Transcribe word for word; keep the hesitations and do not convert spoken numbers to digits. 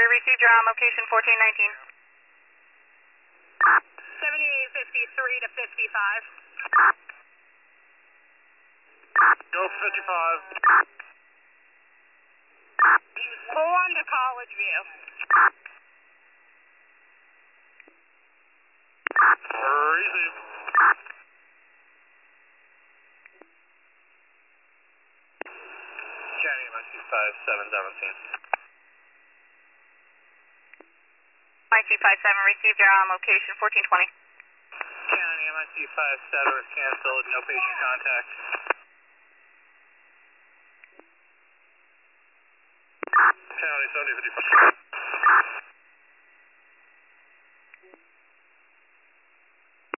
three, received, you're on location fourteen nineteen. seventy-eight fifty-three to fifty-five. Go fifty-five. Pull on to College View. Receive. County M I C five seven seventeen. M I C five seven, received, you're on location fourteen twenty. County M I C five seven was canceled, no patient contact. County seventy fifty-five.